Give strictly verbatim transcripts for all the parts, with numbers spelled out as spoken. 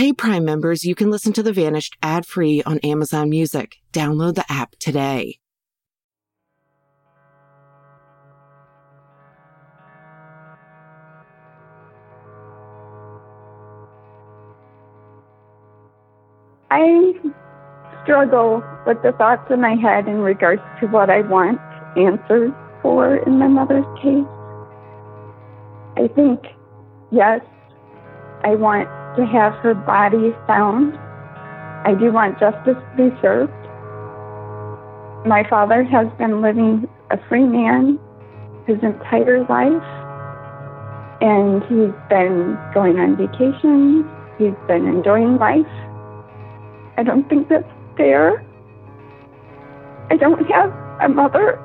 Hey, Prime members, you can listen to The Vanished ad-free on Amazon Music. Download the app today. I struggle with the thoughts in my head in regards to what I want answers for in my mother's case. I think, yes, I want to have her body found. I do want justice to be served. My father has been living a free man his entire life, and he's been going on vacations. He's been enjoying life. I don't think that's fair. I don't have a mother.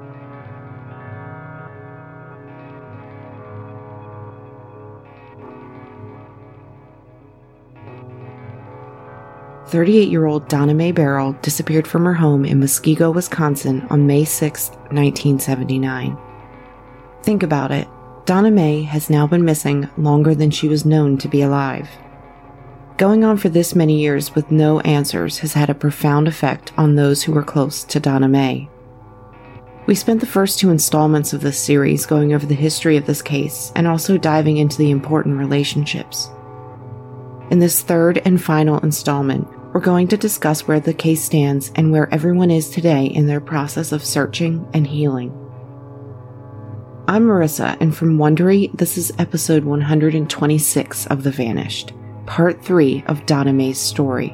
thirty-eight-year-old Donna Mae Barrell disappeared from her home in Muskego, Wisconsin on May sixth, nineteen seventy-nine. Think about it. Donna Mae has now been missing longer than she was known to be alive. Going on for this many years with no answers has had a profound effect on those who were close to Donna Mae. We spent the first two installments of this series going over the history of this case and also diving into the important relationships. In this third and final installment, we're going to discuss where the case stands and where everyone is today in their process of searching and healing. I'm Marissa, and from Wondery, this is episode one hundred twenty-six of The Vanished, part three of Donna Mae's story.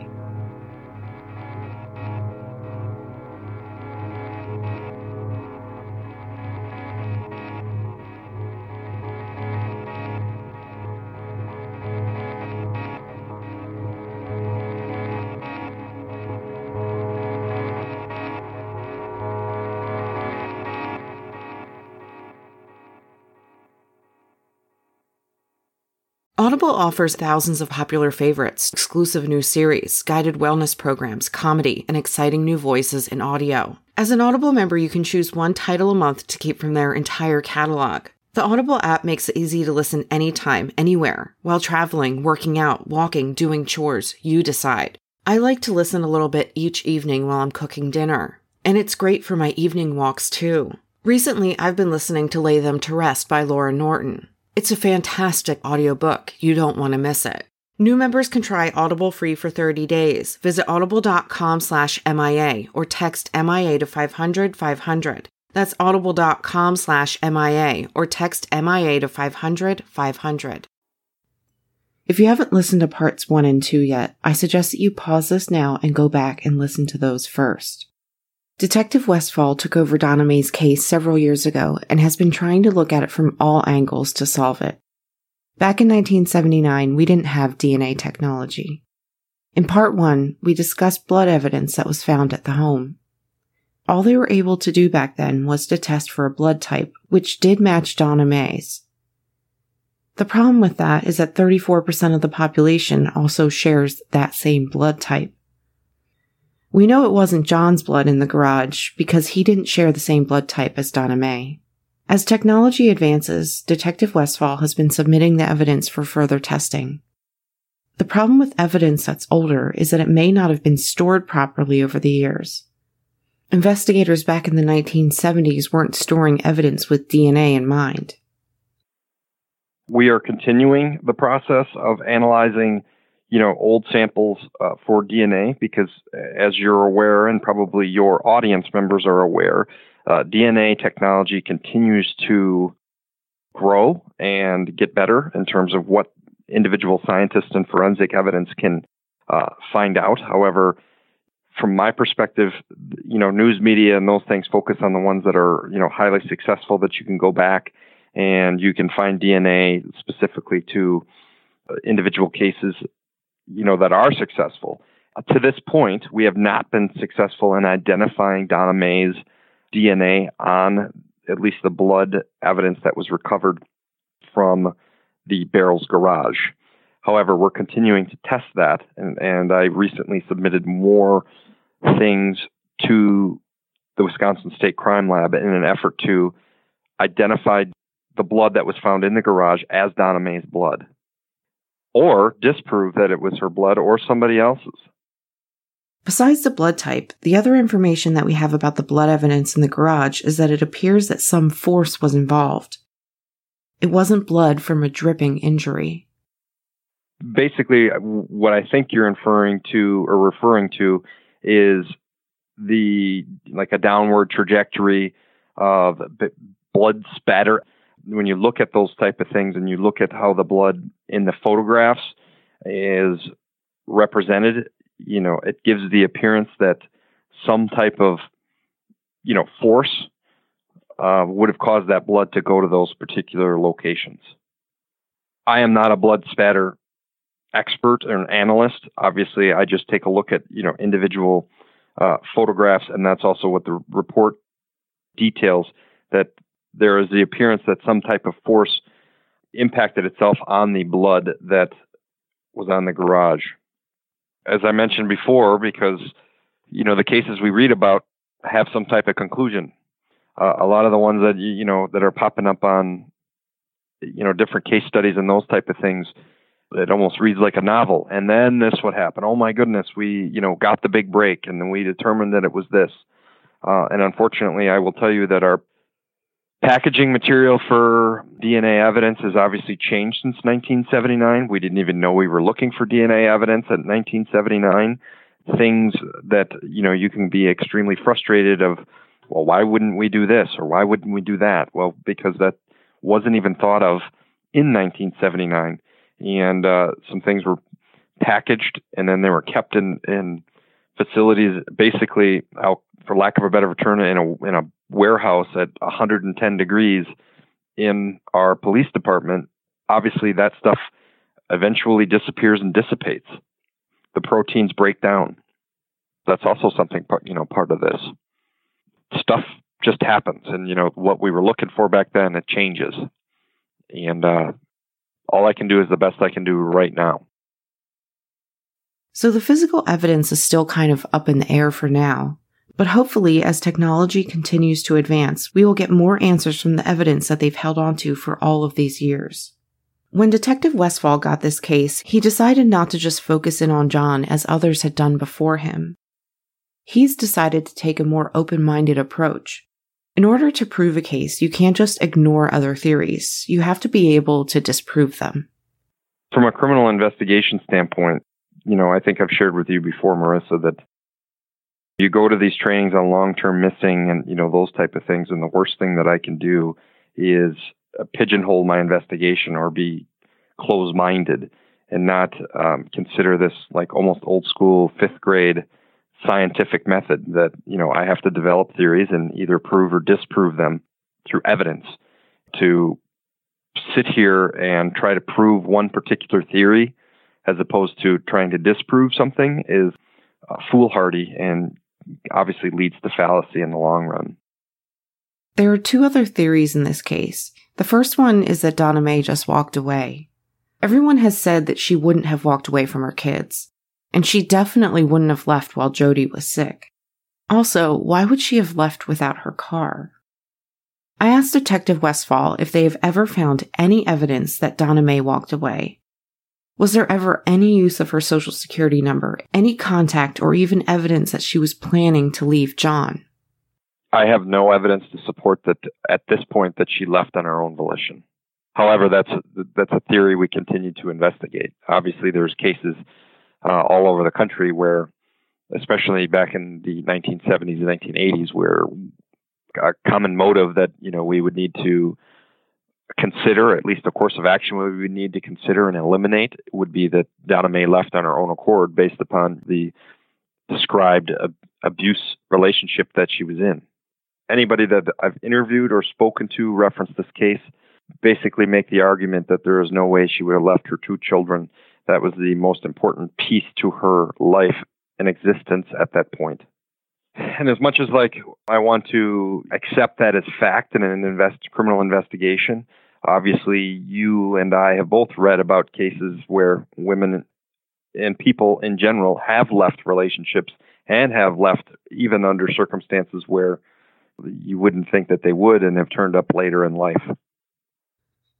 Audible offers thousands of popular favorites, exclusive new series, guided wellness programs, comedy, and exciting new voices in audio. As an Audible member, you can choose one title a month to keep from their entire catalog. The Audible app makes it easy to listen anytime, anywhere. While traveling, working out, walking, doing chores, you decide. I like to listen a little bit each evening while I'm cooking dinner. And it's great for my evening walks, too. Recently, I've been listening to Lay Them to Rest by Laura Norton. It's a fantastic audiobook. You don't want to miss it. New members can try Audible free for thirty days. Visit audible.com slash MIA or text M I A to five hundred five hundred. That's audible.com slash MIA or text M I A to five hundred five hundred. If you haven't listened to parts one and two yet, I suggest that you pause this now and go back and listen to those first. Detective Westfall took over Donna Mae's case several years ago and has been trying to look at it from all angles to solve it. Back in nineteen seventy-nine, we didn't have D N A technology. In part one, we discussed blood evidence that was found at the home. All they were able to do back then was to test for a blood type, which did match Donna Mae's. The problem with that is that thirty-four percent of the population also shares that same blood type. We know it wasn't John's blood in the garage because he didn't share the same blood type as Donna Mae. As technology advances, Detective Westfall has been submitting the evidence for further testing. The problem with evidence that's older is that it may not have been stored properly over the years. Investigators back in the nineteen seventies weren't storing evidence with D N A in mind. We are continuing the process of analyzing you know, old samples uh, for D N A because, as you're aware, and probably your audience members are aware, uh, D N A technology continues to grow and get better in terms of what individual scientists and forensic evidence can uh, find out. However, from my perspective, you know, news media and those things focus on the ones that are, you know, highly successful, that you can go back and you can find D N A specifically to uh, individual cases, you know, that are successful. Uh, to this point, we have not been successful in identifying Donna Mae's D N A on at least the blood evidence that was recovered from the Barrells' garage. However, we're continuing to test that, and, and I recently submitted more things to the Wisconsin State Crime Lab in an effort to identify the blood that was found in the garage as Donna Mae's blood. or disprove that it was her blood or somebody else's. Besides the blood type, the other information that we have about the blood evidence in the garage is that it appears that some force was involved. It wasn't blood from a dripping injury. Basically, what I think you're inferring to or referring to is the, like a downward trajectory of blood spatter. When you look at those type of things and you look at how the blood in the photographs is represented, you know, it gives the appearance that some type of, you know, force uh, would have caused that blood to go to those particular locations. I am not a blood spatter expert or an analyst. Obviously, I just take a look at, you know, individual uh, photographs, and that's also what the report details, that there is the appearance that some type of force impacted itself on the blood that was on the garage. As I mentioned before, because, you know, the cases we read about have some type of conclusion. Uh, a lot of the ones that, you know, that are popping up on, you know, different case studies and those type of things, it almost reads like a novel. And then this would happen. Oh my goodness, we, you know, got the big break, and then we determined that it was this. Uh, and unfortunately, I will tell you that our packaging material for D N A evidence has obviously changed since nineteen seventy-nine. We didn't even know we were looking for D N A evidence at nineteen seventy-nine. Things that, you know, you can be extremely frustrated of, well, why wouldn't we do this or why wouldn't we do that? Well, because that wasn't even thought of in nineteen seventy-nine. And uh, some things were packaged and then they were kept in, in facilities, basically, out, for lack of a better term, in a in a warehouse at one hundred ten degrees in our police department. Obviously, that stuff eventually disappears and dissipates. The proteins break down. That's also something, you know, part of this. Stuff just happens, and, you know, what we were looking for back then, it changes. And uh, all I can do is the best I can do right now. So the physical evidence is still kind of up in the air for now. But hopefully, as technology continues to advance, we will get more answers from the evidence that they've held onto for all of these years. When Detective Westfall got this case, he decided not to just focus in on John as others had done before him. He's decided to take a more open-minded approach. In order to prove a case, you can't just ignore other theories. You have to be able to disprove them. From a criminal investigation standpoint, you know, I think I've shared with you before, Marissa, that you go to these trainings on long-term missing and, you know, those type of things, and the worst thing that I can do is uh, pigeonhole my investigation or be close-minded and not um, consider this like almost old-school fifth grade scientific method that, you know, I have to develop theories and either prove or disprove them through evidence. To sit here and try to prove one particular theory as opposed to trying to disprove something is uh, foolhardy and obviously leads to fallacy in the long run. There are two other theories in this case. The first one is that Donna Mae just walked away. Everyone has said that she wouldn't have walked away from her kids, and she definitely wouldn't have left while Jody was sick. Also, why would she have left without her car? I asked Detective Westfall if they have ever found any evidence that Donna Mae walked away. Was there ever any use of her social security number, any contact, or even evidence that she was planning to leave John? I have no evidence to support that at this point that she left on her own volition. However, that's a, that's a theory we continue to investigate. Obviously, there's cases uh, all over the country where, especially back in the nineteen seventies and nineteen eighties, where a common motive that, you know, we would need to consider, at least a course of action we would need to consider and eliminate, would be that Donna Mae left on her own accord based upon the described ab- abuse relationship that she was in. Anybody that I've interviewed or spoken to reference this case basically make the argument that there is no way she would have left her two children. That was the most important piece to her life and existence at that point. And as much as like I want to accept that as fact in an invest, criminal investigation, obviously you and I have both read about cases where women and people in general have left relationships and have left even under circumstances where you wouldn't think that they would and have turned up later in life.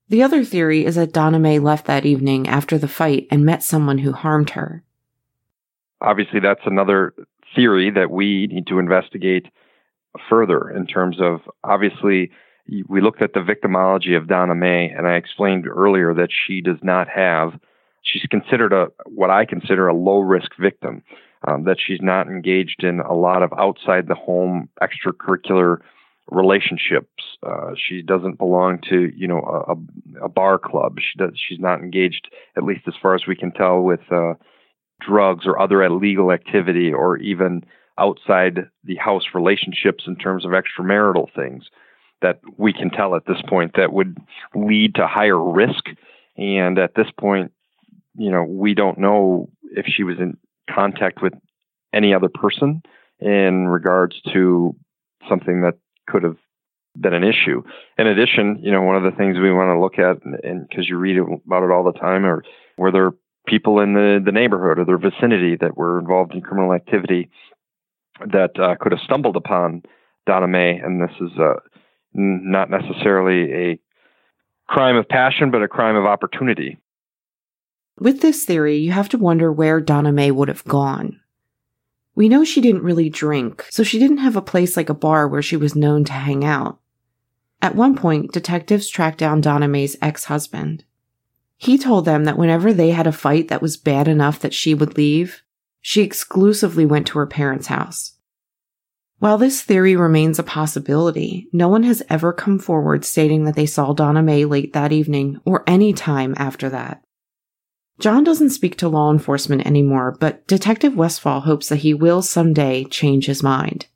The other theory is that Donna Mae left that evening after the fight and met someone who harmed her. Obviously, that's another theory that we need to investigate further in terms of, obviously, we looked at the victimology of Donna Mae, and I explained earlier that she does not have, she's considered a, what I consider a low-risk victim, um, that she's not engaged in a lot of outside the home extracurricular relationships. Uh, she doesn't belong to, you know, a, a bar club. She does, she's not engaged, at least as far as we can tell, with uh, drugs or other illegal activity, or even outside the house relationships in terms of extramarital things that we can tell at this point that would lead to higher risk. And at this point, you know, we don't know if she was in contact with any other person in regards to something that could have been an issue. In addition, you know, one of the things we want to look at, and because you read about it all the time, are were there people in the, the neighborhood or their vicinity that were involved in criminal activity that uh, could have stumbled upon Donna Mae. And this is uh, n- not necessarily a crime of passion, but a crime of opportunity. With this theory, you have to wonder where Donna Mae would have gone. We know she didn't really drink, so she didn't have a place like a bar where she was known to hang out. At one point, detectives tracked down Donna Mae's ex-husband. He told them that whenever they had a fight that was bad enough that she would leave, she exclusively went to her parents' house. While this theory remains a possibility, no one has ever come forward stating that they saw Donna Mae late that evening or any time after that. John doesn't speak to law enforcement anymore, but Detective Westfall hopes that he will someday change his mind.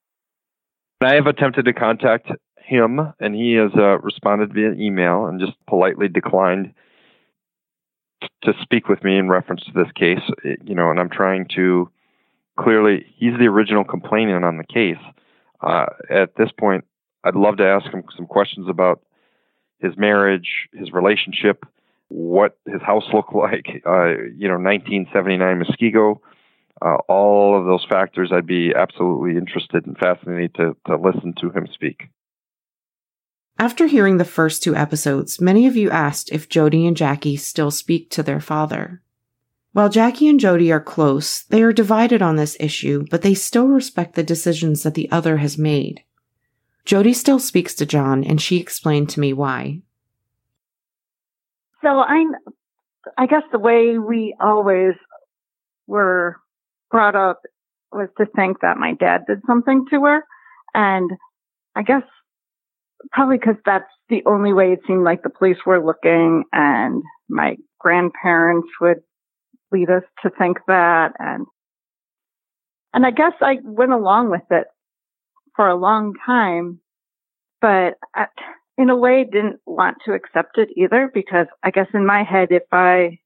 I have attempted to contact him, and he has uh, responded via email and just politely declined to speak with me in reference to this case. You know, and I'm trying to clearly, he's the original complainant on the case. Uh, at this point, I'd love to ask him some questions about his marriage, his relationship, what his house looked like, uh, you know, nineteen seventy-nine Muskego, uh, all of those factors. I'd be absolutely interested and fascinated to, to listen to him speak. After hearing the first two episodes, many of you asked if Jody and Jackie still speak to their father. While Jackie and Jody are close, they are divided on this issue, but they still respect the decisions that the other has made. Jody still speaks to John, and she explained to me why. So I'm, I guess the way we always were brought up was to think that my dad did something to her. And I guess probably because that's the only way it seemed like the police were looking, and my grandparents would lead us to think that. And, and I guess I went along with it for a long time, but I, in a way didn't want to accept it either, because I guess in my head, if I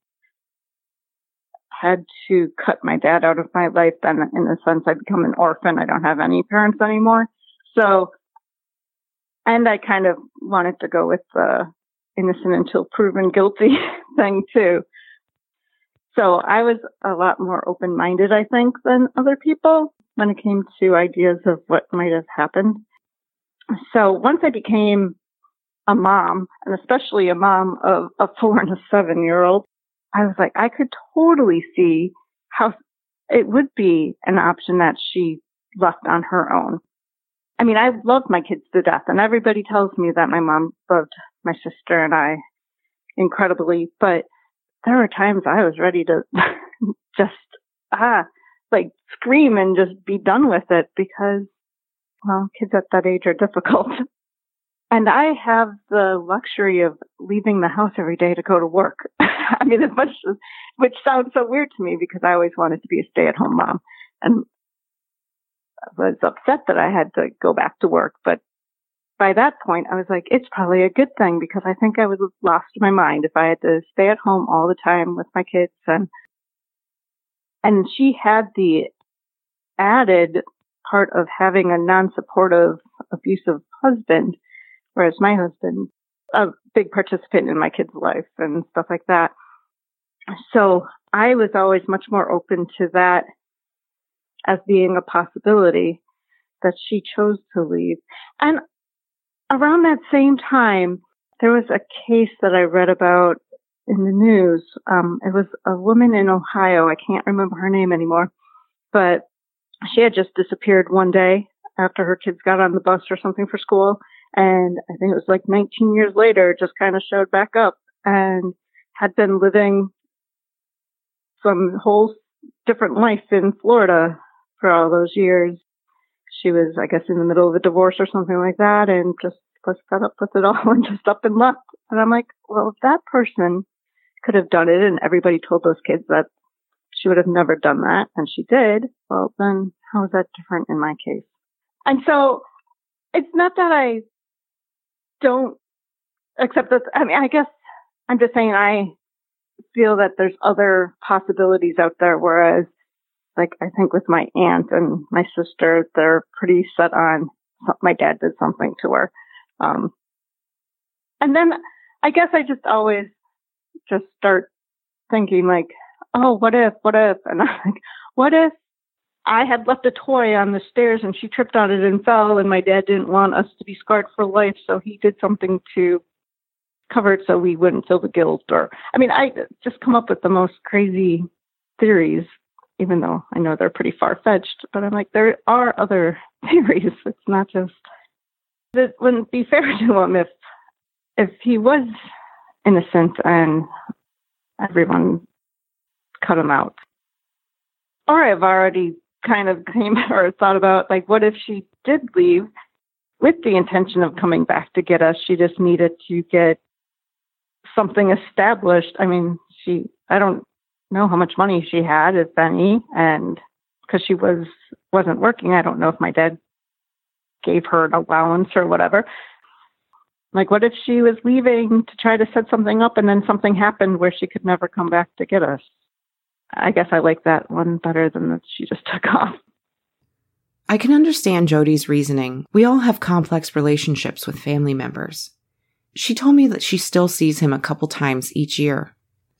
had to cut my dad out of my life, then in a sense I'd become an orphan. I don't have any parents anymore. So, and I kind of wanted to go with the innocent until proven guilty thing too. So I was a lot more open-minded, I think, than other people when it came to ideas of what might have happened. So once I became a mom, and especially a mom of a four and a seven-year-old, I was like, I could totally see how it would be an option that she left on her own. I mean, I love my kids to death, and everybody tells me that my mom loved my sister and I incredibly, but there were times I was ready to just, ah, like scream and just be done with it, because, well, kids at that age are difficult. And I have the luxury of leaving the house every day to go to work. I mean, as much as, which sounds so weird to me, because I always wanted to be a stay-at-home mom, and I was upset that I had to go back to work. But by that point, I was like, it's probably a good thing, because I think I would have lost my mind if I had to stay at home all the time with my kids. And and she had the added part of having a non-supportive, abusive husband, whereas my husband, a big participant in my kids' life and stuff like that. So I was always much more open to that as being a possibility, that she chose to leave. And around that same time, there was a case that I read about in the news. Um, it was a woman in Ohio. I can't remember her name anymore, but she had just disappeared one day after her kids got on the bus or something for school. And I think it was like nineteen years later, just kind of showed back up and had been living some whole different life in Florida for all those years. She was, I guess, in the middle of a divorce or something like that and just was fed up with it all and just up and left. And I'm like, well, if that person could have done it and everybody told those kids that she would have never done that and she did, well, then how is that different in my case? And so it's not that I don't accept that. I mean, I guess I'm just saying I feel that there's other possibilities out there, whereas like I think with my aunt and my sister, they're pretty set on my dad did something to her. Um, and then I guess I just always just start thinking like, oh, what if, what if? And I'm like, what if I had left a toy on the stairs and she tripped on it and fell and my dad didn't want us to be scarred for life, so he did something to cover it so we wouldn't feel the guilt. Or, I mean, I just come up with the most crazy theories, even though I know they're pretty far-fetched, but I'm like, there are other theories. It's not just, it wouldn't be fair to him if, if he was innocent and everyone cut him out. Or I've already kind of came or thought about, like, what if she did leave with the intention of coming back to get us? She just needed to get something established. I mean, she, I don't know how much money she had, if any, and because she was, wasn't working, I don't know if my dad gave her an allowance or whatever. Like, what if she was leaving to try to set something up and then something happened where she could never come back to get us? I guess I like that one better than that she just took off. I can understand Jody's reasoning. We all have complex relationships with family members. She told me that she still sees him a couple times each year.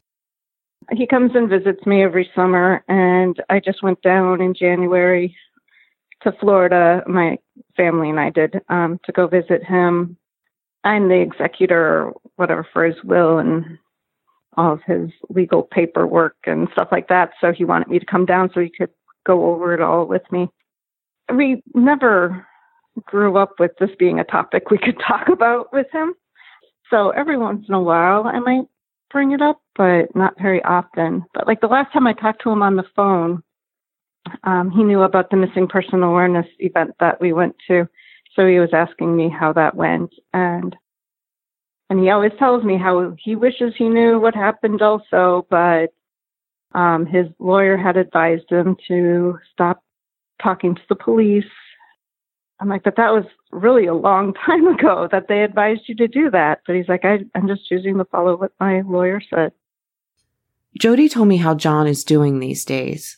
He comes and visits me every summer, and I just went down in January to Florida, my family and I did, um, to go visit him. I'm the executor or whatever for his will and all of his legal paperwork and stuff like that. So he wanted me to come down so he could go over it all with me. We never grew up with this being a topic we could talk about with him. So every once in a while I might bring it up, but not very often. But like the last time I talked to him on the phone, um, he knew about the missing person awareness event that we went to. So he was asking me how that went. And And he always tells me how he wishes he knew what happened also, but um, his lawyer had advised him to stop talking to the police. I'm like, but that was really a long time ago that they advised you to do that. But he's like, I, I'm just choosing to follow what my lawyer said. Jody told me how John is doing these days.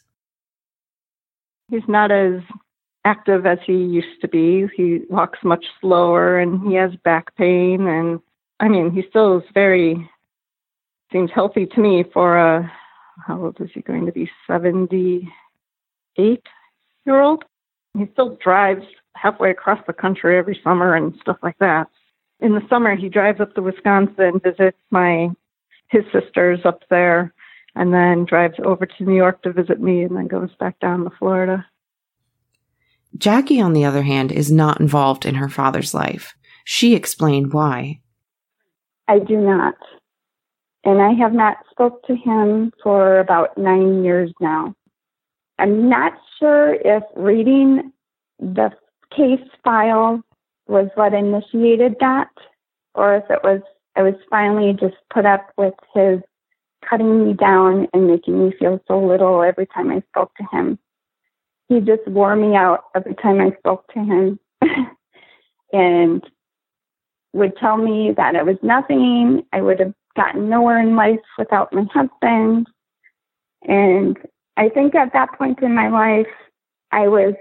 He's not as active as he used to be. He walks much slower and he has back pain. And I mean, he still is very, seems healthy to me for a, how old is he going to be, seventy-eight year old? He still drives halfway across the country every summer and stuff like that. In the summer, he drives up to Wisconsin, visits my, his sisters up there, and then drives over to New York to visit me and then goes back down to Florida. Jackie, on the other hand, is not involved in her father's life. She explained why. I do not. And I have not spoke to him for about nine years now. I'm not sure if reading the case file was what initiated that, or if it was, I was finally just put up with his cutting me down and making me feel so little every time I spoke to him. He just wore me out every time I spoke to him and would tell me that it was nothing. I would have gotten nowhere in life without my husband. And I think at that point in my life, I was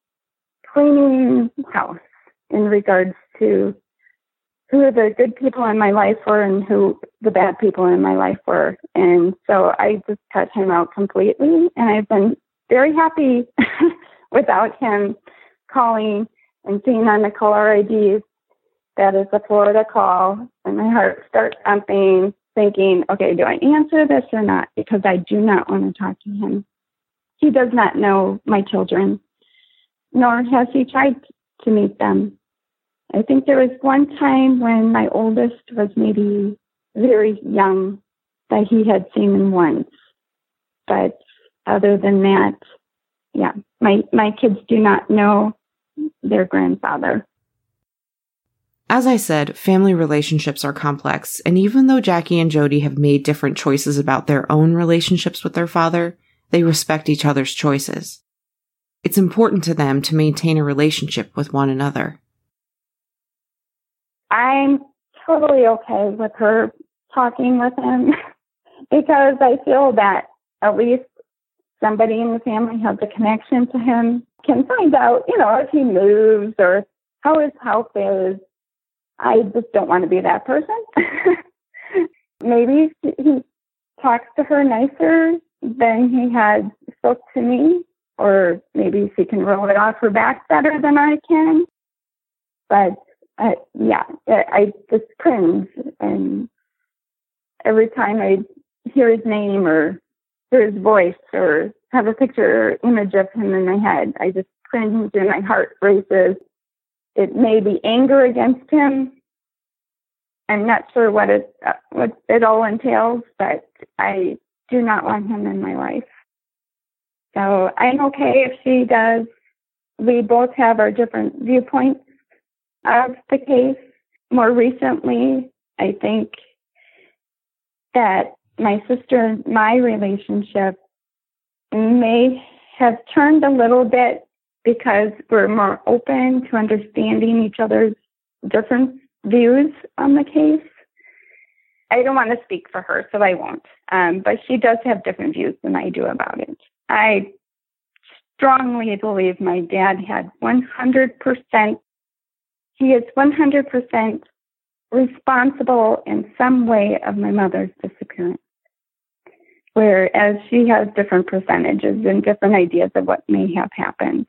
cleaning house in regards to who the good people in my life were and who the bad people in my life were. And so I just cut him out completely. And I've been very happy without him calling and seeing on the caller I Ds that is a Florida call, and my heart starts thumping, thinking, okay, do I answer this or not? Because I do not want to talk to him. He does not know my children, nor has he tried to meet them. I think there was one time when my oldest was maybe very young that he had seen him once. But other than that, yeah, my, my kids do not know their grandfather. As I said, family relationships are complex, and even though Jackie and Jody have made different choices about their own relationships with their father, they respect each other's choices. It's important to them to maintain a relationship with one another. I'm totally okay with her talking with him because I feel that at least somebody in the family has a connection to him, can find out, you know, if he moves or how his health is. I just don't want to be that person. Maybe he talks to her nicer than he had spoke to me, or maybe she can roll it off her back better than I can. But uh, yeah, I just cringe, and every time I hear his name or hear his voice or have a picture or image of him in my head, I just cringe and my heart races. It may be anger against him. I'm not sure what it uh, what it all entails, but I do not want him in my life. So I'm okay if she does. We both have our different viewpoints of the case. More recently, I think that my sister and my relationship may have turned a little bit because we're more open to understanding each other's different views on the case. I don't want to speak for her, so I won't. Um, but she does have different views than I do about it. I strongly believe my dad had one hundred percent, he is one hundred percent responsible in some way of my mother's disappearance. Whereas she has different percentages and different ideas of what may have happened.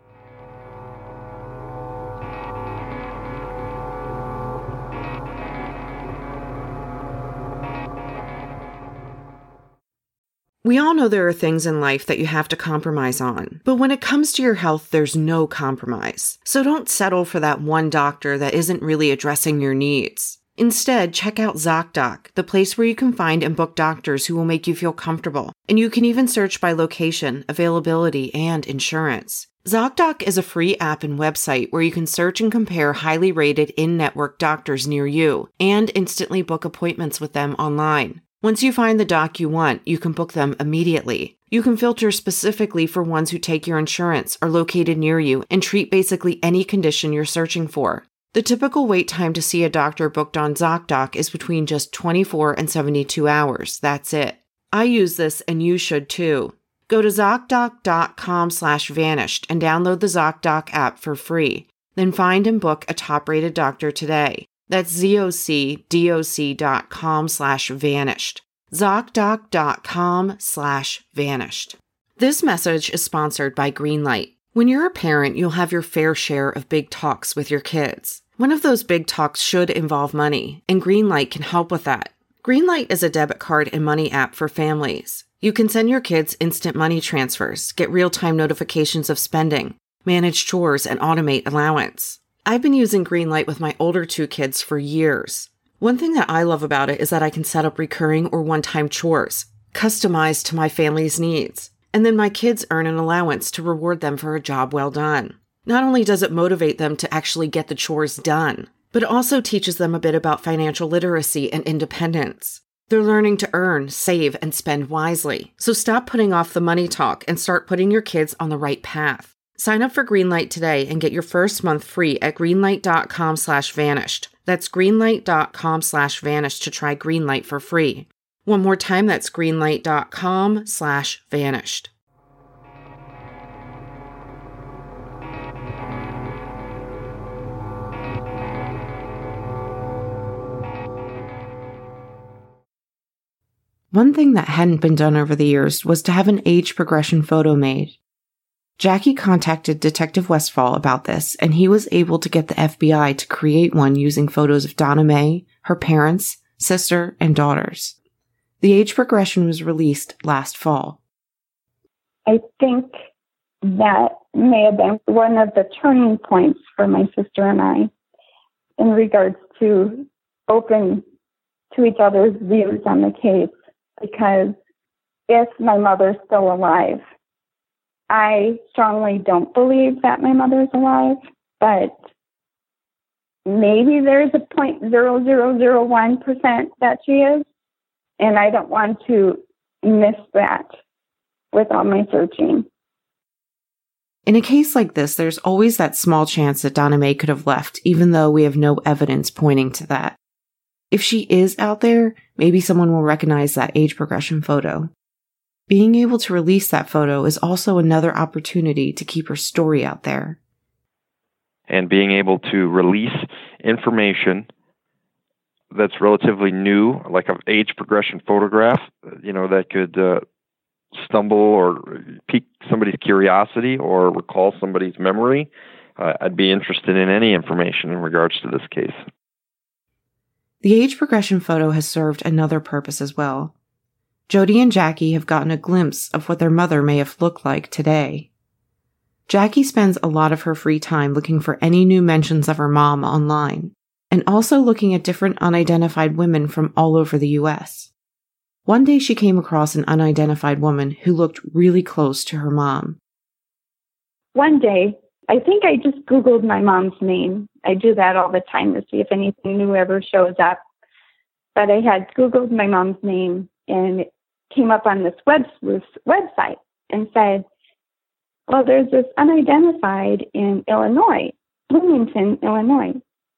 We all know there are things in life that you have to compromise on, but when it comes to your health, there's no compromise. So don't settle for that one doctor that isn't really addressing your needs. Instead, check out ZocDoc, the place where you can find and book doctors who will make you feel comfortable. And you can even search by location, availability, and insurance. ZocDoc is a free app and website where you can search and compare highly rated in-network doctors near you and instantly book appointments with them online. Once you find the doc you want, you can book them immediately. You can filter specifically for ones who take your insurance, are located near you, and treat basically any condition you're searching for. The typical wait time to see a doctor booked on ZocDoc is between just twenty-four and seventy-two hours. That's it. I use this and you should too. Go to ZocDoc.com slash vanished and download the ZocDoc app for free. Then find and book a top-rated doctor today. That's ZocDoc.com slash vanished. ZocDoc.com slash vanished. This message is sponsored by Greenlight. When you're a parent, you'll have your fair share of big talks with your kids. One of those big talks should involve money, and Greenlight can help with that. Greenlight is a debit card and money app for families. You can send your kids instant money transfers, get real-time notifications of spending, manage chores, and automate allowance. I've been using Greenlight with my older two kids for years. One thing that I love about it is that I can set up recurring or one-time chores, customized to my family's needs. And then my kids earn an allowance to reward them for a job well done. Not only does it motivate them to actually get the chores done, but it also teaches them a bit about financial literacy and independence. They're learning to earn, save, and spend wisely. So stop putting off the money talk and start putting your kids on the right path. Sign up for Greenlight today and get your first month free at greenlight.com slash vanished. That's greenlight.com slash vanished to try Greenlight for free. One more time, that's greenlight.com slash vanished. One thing that hadn't been done over the years was to have an age progression photo made. Jackie contacted Detective Westfall about this, and he was able to get the F B I to create one using photos of Donna Mae, her parents, sister, and daughters. The age progression was released last fall. I think that may have been one of the turning points for my sister and I in regards to open to each other's views on the case, because if my mother's still alive, I strongly don't believe that my mother's alive, but maybe there's a zero point zero zero zero one percent that she is, and I don't want to miss that with all my searching. In a case like this, there's always that small chance that Donna Mae could have left, even though we have no evidence pointing to that. If she is out there, maybe someone will recognize that age progression photo. Being able to release that photo is also another opportunity to keep her story out there. And being able to release information that's relatively new, like an age progression photograph, you know, that could uh, stumble or pique somebody's curiosity or recall somebody's memory, uh, I'd be interested in any information in regards to this case. The age progression photo has served another purpose as well. Jody and Jackie have gotten a glimpse of what their mother may have looked like today. Jackie spends a lot of her free time looking for any new mentions of her mom online, and also looking at different unidentified women from all over the U S. One day she came across an unidentified woman who looked really close to her mom. One day, I think I just Googled my mom's name. I do that all the time to see if anything new ever shows up. But I had Googled my mom's name, and it came up on this web this website and said, well, there's this unidentified in Illinois, Bloomington, Illinois.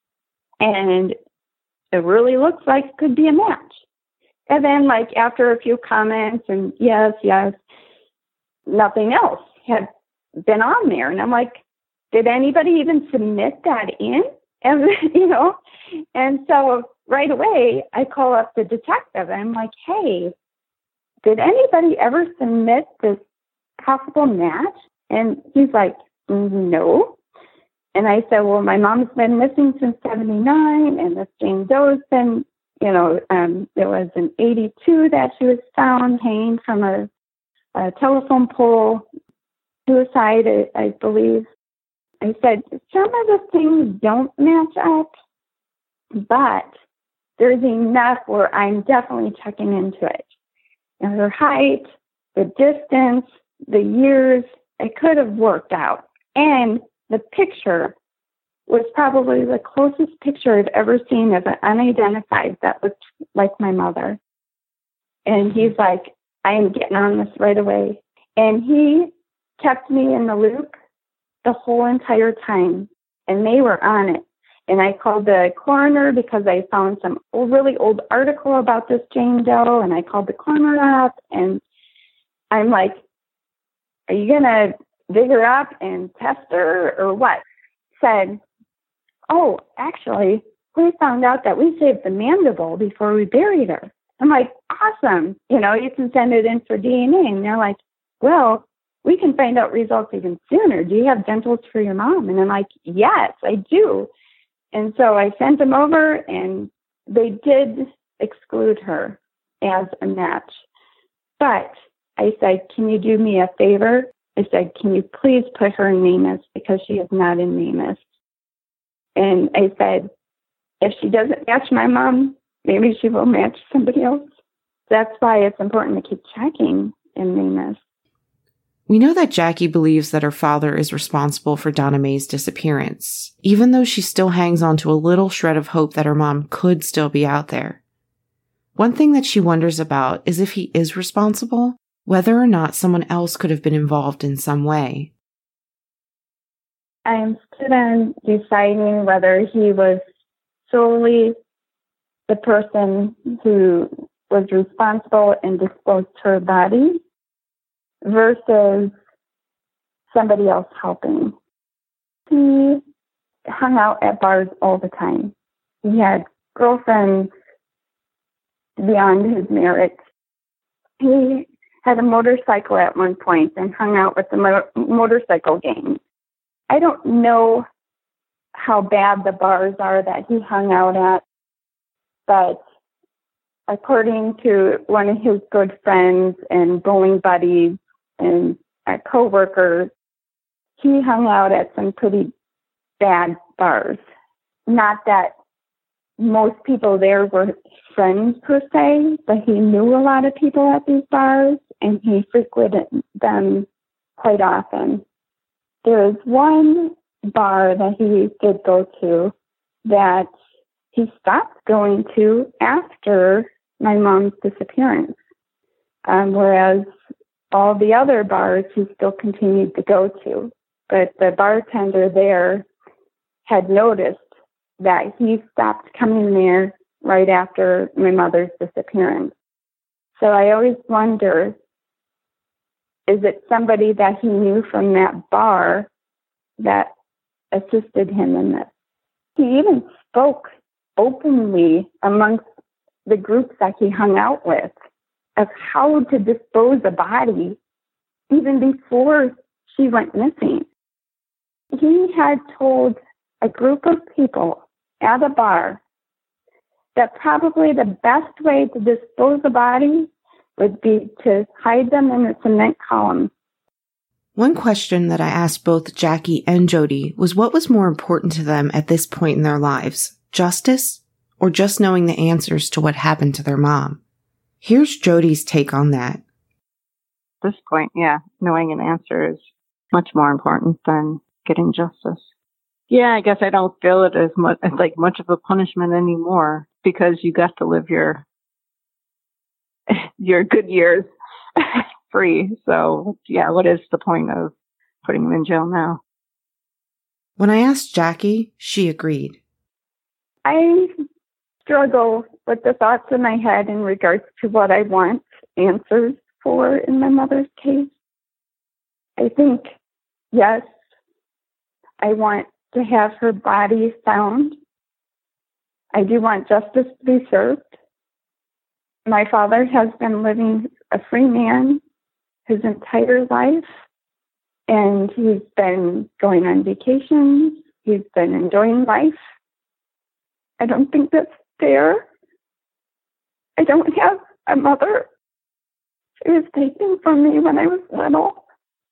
And it really looks like it could be a match. And then, like, after a few comments and yes, yes, nothing else had been on there. And I'm like, did anybody even submit that in? And, you know, and so right away, I call up the detective, and I'm like, hey, did anybody ever submit this possible match? And he's like, no. And I said, well, my mom's been missing since seventy-nine, and this Jane Doe's been, you know, um, there was an eighty-two that she was found hanging from a, a telephone pole, suicide, I, I believe. I said, some of the things don't match up, but there's enough where I'm definitely checking into it. And her height, the distance, the years, it could have worked out. And the picture was probably the closest picture I've ever seen of an unidentified that looked like my mother. And he's like, I am getting on this right away. And he kept me in the loop the whole entire time, and they were on it. And I called the coroner because I found some old, really old article about this Jane Doe, and I called the coroner up, and I'm like, are you going to dig her up and test her or what? Said, oh, actually, we found out that we saved the mandible before we buried her. I'm like, awesome. You know, you can send it in for D N A. And they're like, well, we can find out results even sooner. Do you have dentals for your mom? And I'm like, yes, I do. And so I sent them over, and they did exclude her as a match. But I said, can you do me a favor? I said, can you please put her in NamUs, because she is not in NamUs. And I said, if she doesn't match my mom, maybe she will match somebody else. That's why it's important to keep checking in NamUs. We know that Jackie believes that her father is responsible for Donna Mae's disappearance, even though she still hangs on to a little shred of hope that her mom could still be out there. One thing that she wonders about is if he is responsible, whether or not someone else could have been involved in some way. I am still on deciding whether he was solely the person who was responsible and disposed her body versus somebody else helping. He hung out at bars all the time. He had girlfriends beyond his merit. He had a motorcycle at one point and hung out with the mo- motorcycle gang. I don't know how bad the bars are that he hung out at, but according to one of his good friends and bowling buddies and uh, co-workers, he hung out at some pretty bad bars. Not that most people there were friends per se, but he knew a lot of people at these bars and he frequented them quite often. There is one bar that he did go to that he stopped going to after my mom's disappearance, um, whereas all the other bars he still continued to go to. But the bartender there had noticed that he stopped coming there right after my mother's disappearance. So I always wonder, is it somebody that he knew from that bar that assisted him in this? He even spoke openly amongst the groups that he hung out with of how to dispose a body even before she went missing. He had told a group of people at a bar that probably the best way to dispose a body would be to hide them in a cement column. One question that I asked both Jackie and Jody was what was more important to them at this point in their lives, justice or just knowing the answers to what happened to their mom? Here's Jody's take on that. At this point, yeah, knowing an answer is much more important than getting justice. Yeah, I guess I don't feel it as much as like much of a punishment anymore because you got to live your your good years free. So yeah, what is the point of putting him in jail now? When I asked Jackie, she agreed. I struggle with the thoughts in my head in regards to what I want answers for in my mother's case. I think, yes, I want to have her body found. I do want justice to be served. My father has been living a free man his entire life, and he's been going on vacations. He's been enjoying life. I don't think that's fair. I don't have a mother. She was taken from me when I was little.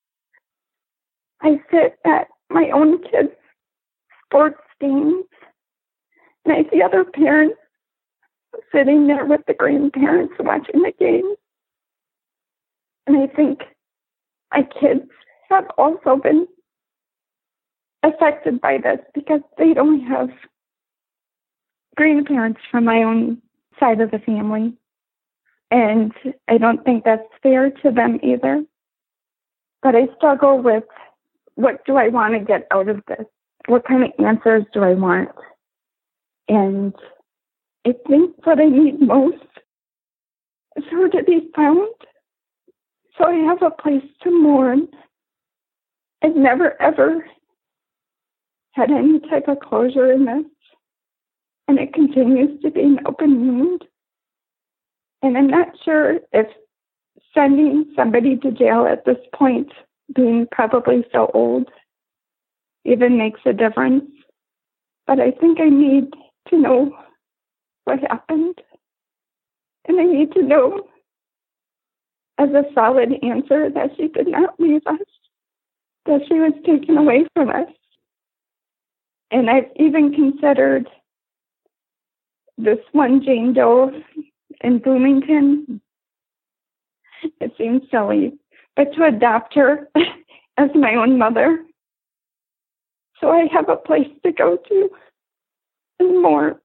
I sit at my own kids' sports games, and I see other parents sitting there with the grandparents watching the game. And I think my kids have also been affected by this because they don't have grandparents from my own side of the family. And I don't think that's fair to them either. But I struggle with, what do I want to get out of this? What kind of answers do I want? And I think what I need most is her to be found, so I have a place to mourn. I've never, ever had any type of closure in this, and it continues to be an open wound. And I'm not sure if sending somebody to jail at this point, being probably so old, even makes a difference. But I think I need to know what happened. And I need to know as a solid answer that she did not leave us, that she was taken away from us. And I've even considered this one Jane Doe in Bloomington. It seems silly, but to adopt her as my own mother, so I have a place to go to and more.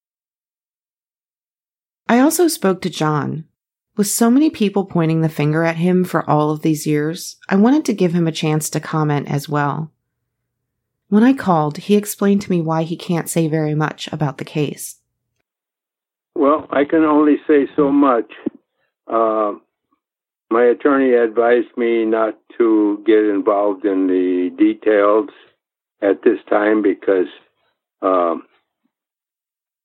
I also spoke to John. With so many people pointing the finger at him for all of these years, I wanted to give him a chance to comment as well. When I called, he explained to me why he can't say very much about the case. Well, I can only say so much. Uh, my attorney advised me not to get involved in the details at this time because um,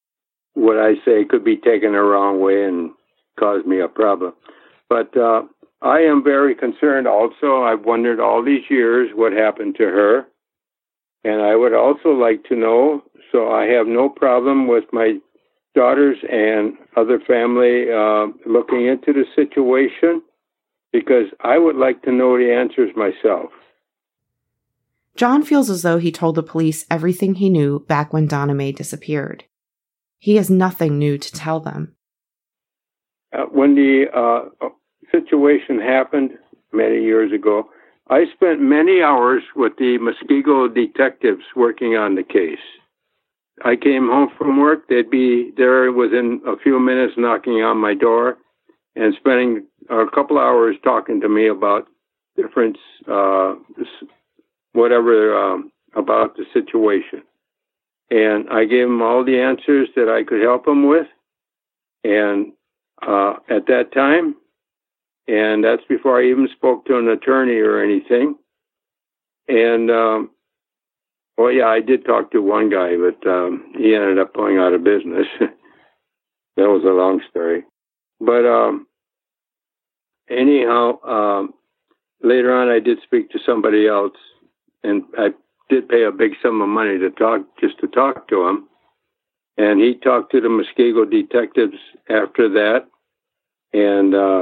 what I say could be taken the wrong way and cause me a problem. But uh, I am very concerned also. I've wondered all these years what happened to her. And I would also like to know, so I have no problem with my daughters and other family uh, looking into the situation, because I would like to know the answers myself. John feels as though he told the police everything he knew back when Donna Mae disappeared. He has nothing new to tell them. Uh, when the uh, situation happened many years ago, I spent many hours with the Muskego detectives working on the case. I came home from work, they'd be there within a few minutes knocking on my door and spending a couple hours talking to me about different, uh, whatever, um, about the situation. And I gave them all the answers that I could help them with. And uh, at that time, and that's before I even spoke to an attorney or anything. And, um, well, yeah, I did talk to one guy, but um, he ended up going out of business. That was a long story. But um, anyhow, um, later on, I did speak to somebody else, and I did pay a big sum of money to talk, just to talk to him. And he talked to the Muskego detectives after that, and uh,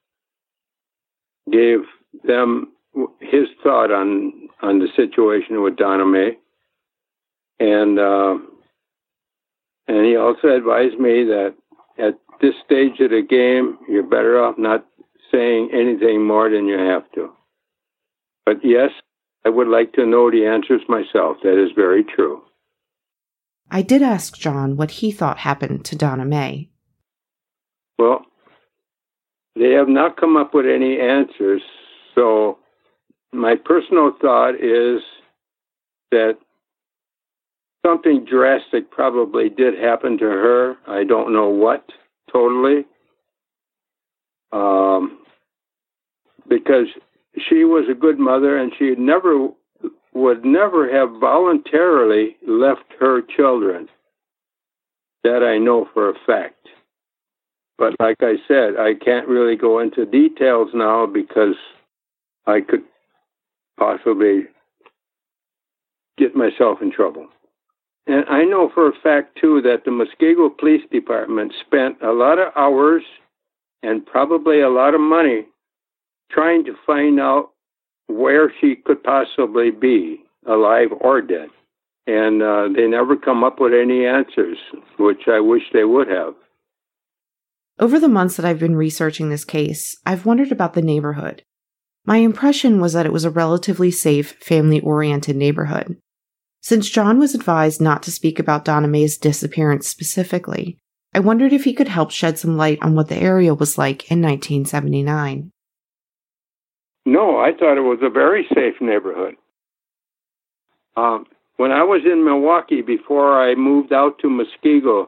gave them his thought on on the situation with Donna Mae. And uh, and he also advised me that at this stage of the game, you're better off not saying anything more than you have to. But yes, I would like to know the answers myself. That is very true. I did ask John what he thought happened to Donna Mae. Well, they have not come up with any answers, so my personal thought is that something drastic probably did happen to her. I don't know what, totally. Um, because she was a good mother, and she never would never have voluntarily left her children. That I know for a fact. But like I said, I can't really go into details now because I could possibly get myself in trouble. And I know for a fact, too, that the Muskego Police Department spent a lot of hours and probably a lot of money trying to find out where she could possibly be, alive or dead. And uh, they never come up with any answers, which I wish they would have. Over the months that I've been researching this case, I've wondered about the neighborhood. My impression was that it was a relatively safe, family-oriented neighborhood. Since John was advised not to speak about Donna Mae's disappearance specifically, I wondered if he could help shed some light on what the area was like in nineteen seventy-nine. No, I thought it was a very safe neighborhood. Um, when I was in Milwaukee before I moved out to Muskego,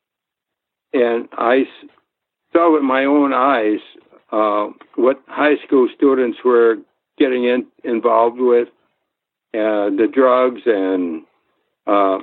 and I saw with my own eyes uh, what high school students were getting in, involved with, uh, the drugs and uh,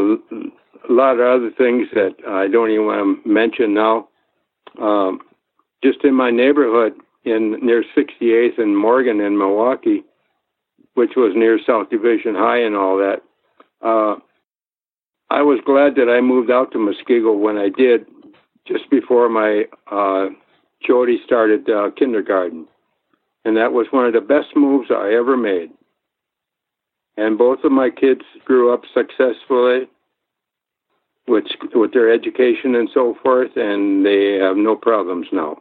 a lot of other things that I don't even want to mention now. Um, just in my neighborhood, in near sixty-eighth and Morgan in Milwaukee, which was near South Division High and all that. Uh, I was glad that I moved out to Muskego when I did, just before my uh, Jody started uh, kindergarten. And that was one of the best moves I ever made. And both of my kids grew up successfully with, with their education and so forth, and they have no problems now.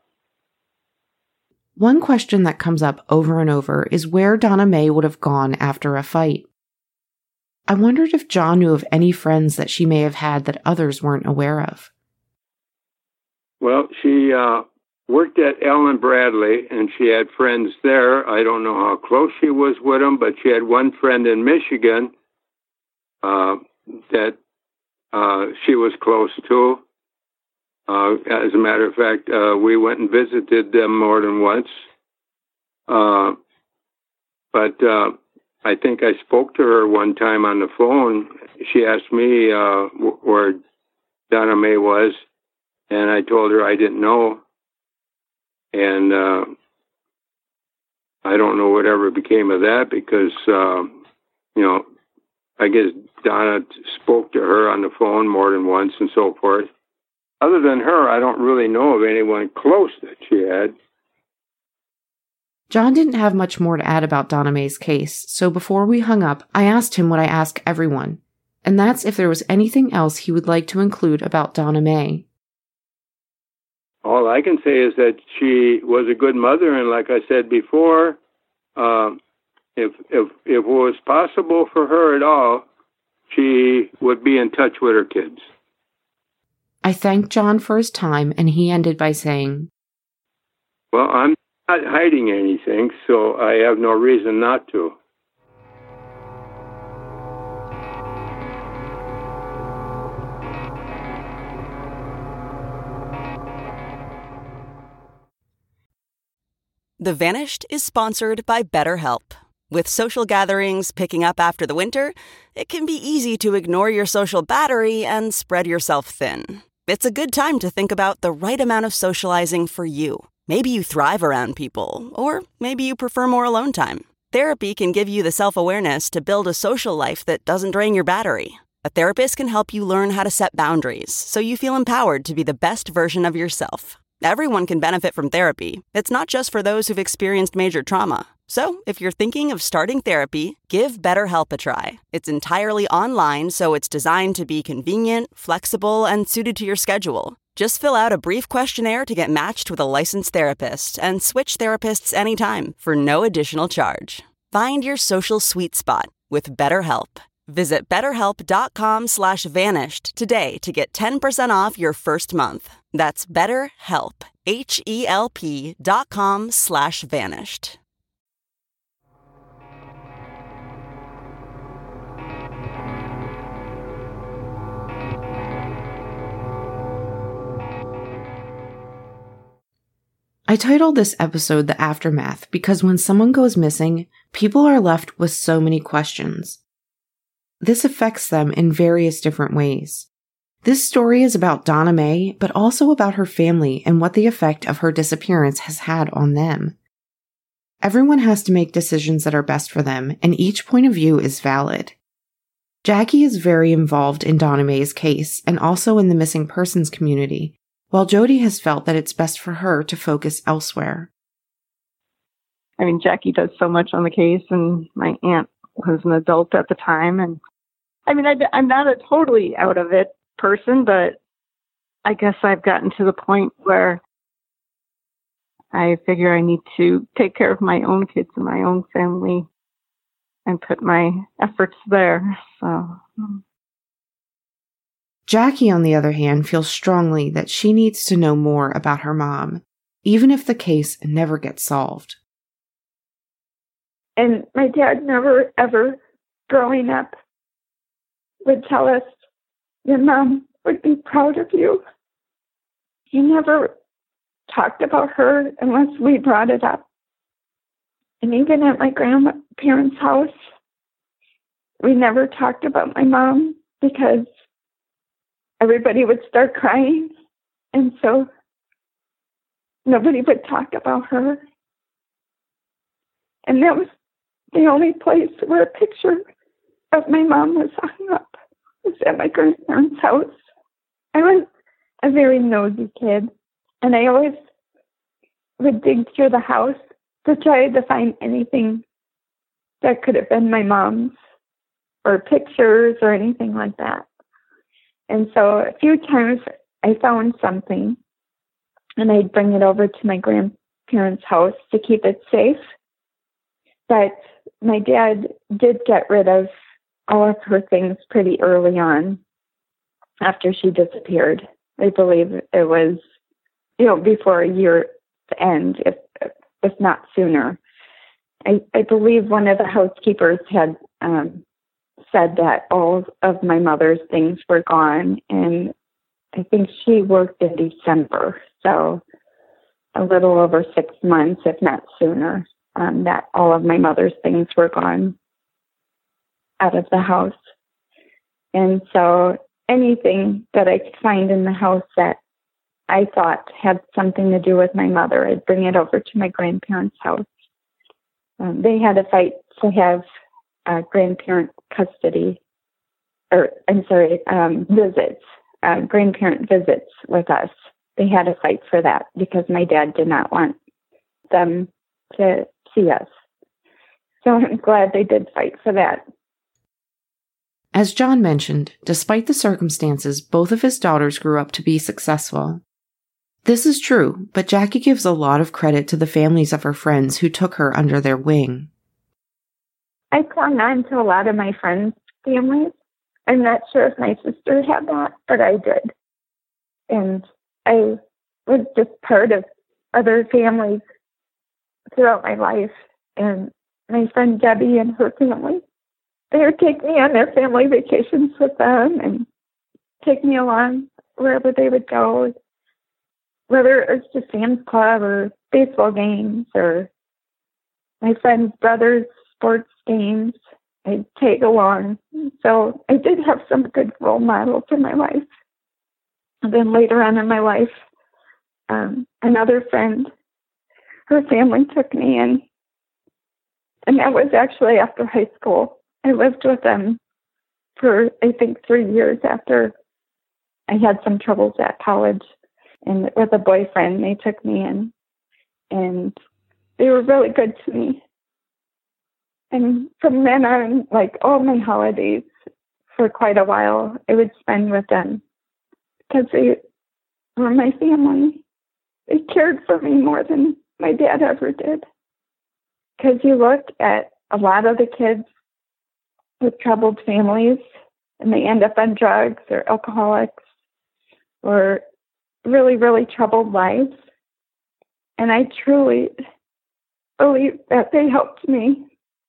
One question that comes up over and over is where Donna Mae would have gone after a fight. I wondered if John knew of any friends that she may have had that others weren't aware of. Well, she uh, worked at Allen Bradley, and she had friends there. I don't know how close she was with them, but she had one friend in Michigan uh, that uh, she was close to. Uh, as a matter of fact, uh, we went and visited them more than once. Uh, but uh, I think I spoke to her one time on the phone. She asked me uh, where Donna Mae was, and I told her I didn't know. And uh, I don't know whatever became of that because, um, you know, I guess Donna spoke to her on the phone more than once and so forth. Other than her, I don't really know of anyone close that she had. John didn't have much more to add about Donna Mae's case, so before we hung up, I asked him what I ask everyone, and that's if there was anything else he would like to include about Donna Mae. All I can say is that she was a good mother, and like I said before, um, if if if it was possible for her at all, she would be in touch with her kids. I thanked John for his time, and he ended by saying, "Well, I'm not hiding anything, so I have no reason not to." The Vanished is sponsored by BetterHelp. With social gatherings picking up after the winter, it can be easy to ignore your social battery and spread yourself thin. It's a good time to think about the right amount of socializing for you. Maybe you thrive around people, or maybe you prefer more alone time. Therapy can give you the self-awareness to build a social life that doesn't drain your battery. A therapist can help you learn how to set boundaries so you feel empowered to be the best version of yourself. Everyone can benefit from therapy. It's not just for those who've experienced major trauma. So, if you're thinking of starting therapy, give BetterHelp a try. It's entirely online, so it's designed to be convenient, flexible, and suited to your schedule. Just fill out a brief questionnaire to get matched with a licensed therapist and switch therapists anytime for no additional charge. Find your social sweet spot with BetterHelp. Visit betterhelp.com slash vanished today to get ten percent off your first month. That's BetterHelp, H-E-L-P dot com slash vanished. I titled this episode The Aftermath because when someone goes missing, people are left with so many questions. This affects them in various different ways. This story is about Donna Mae, but also about her family and what the effect of her disappearance has had on them. Everyone has to make decisions that are best for them, and each point of view is valid. Jackie is very involved in Donna Mae's case and also in the missing persons community, while Jody has felt that it's best for her to focus elsewhere. I mean, Jackie does so much on the case, and my aunt was an adult at the time. And I mean, I, I'm not a totally out of it person, but I guess I've gotten to the point where I figure I need to take care of my own kids and my own family and put my efforts there. So. Jackie, on the other hand, feels strongly that she needs to know more about her mom, even if the case never gets solved. And my dad never, ever, growing up, would tell us, your mom would be proud of you. He never talked about her unless we brought it up. And even at my grandparents' house, we never talked about my mom because everybody would start crying. And so nobody would talk about her. And that was the only place where a picture of my mom was hung up. It was at my grandparents' house. I was a very nosy kid, and I always would dig through the house to try to find anything that could have been my mom's, or pictures or anything like that. And so a few times I found something, and I'd bring it over to my grandparents' house to keep it safe. But my dad did get rid of all of her things pretty early on after she disappeared. I believe it was, you know, before a year's end, if if not sooner. I, I believe one of the housekeepers had um, said that all of my mother's things were gone, and I think she worked in December, so a little over six months, if not sooner, um, that all of my mother's things were gone out of the house. And so anything that I could find in the house that I thought had something to do with my mother, I'd bring it over to my grandparents' house. Um, they had a fight to have uh, grandparent custody, or I'm sorry, um, visits, uh, grandparent visits with us. They had a fight for that because my dad did not want them to see us. So I'm glad they did fight for that. As John mentioned, despite the circumstances, both of his daughters grew up to be successful. This is true, but Jackie gives a lot of credit to the families of her friends who took her under their wing. I clung on to a lot of my friends' families. I'm not sure if my sister had that, but I did. And I was just part of other families throughout my life. And my friend Debbie and her family, they would take me on their family vacations with them and take me along wherever they would go, whether it was to Sam's Club or baseball games or my friend's brother's sports games. I'd tag along. So I did have some good role models in my life. And then later on in my life, um, another friend, her family took me in. And that was actually after high school. I lived with them for, I think, three years after I had some troubles at college. And with a boyfriend, they took me in. And they were really good to me. And from then on, like all my holidays for quite a while, I would spend with them because they were my family. They cared for me more than my dad ever did. Because you look at a lot of the kids with troubled families and they end up on drugs or alcoholics or really, really troubled lives. And I truly believe that they helped me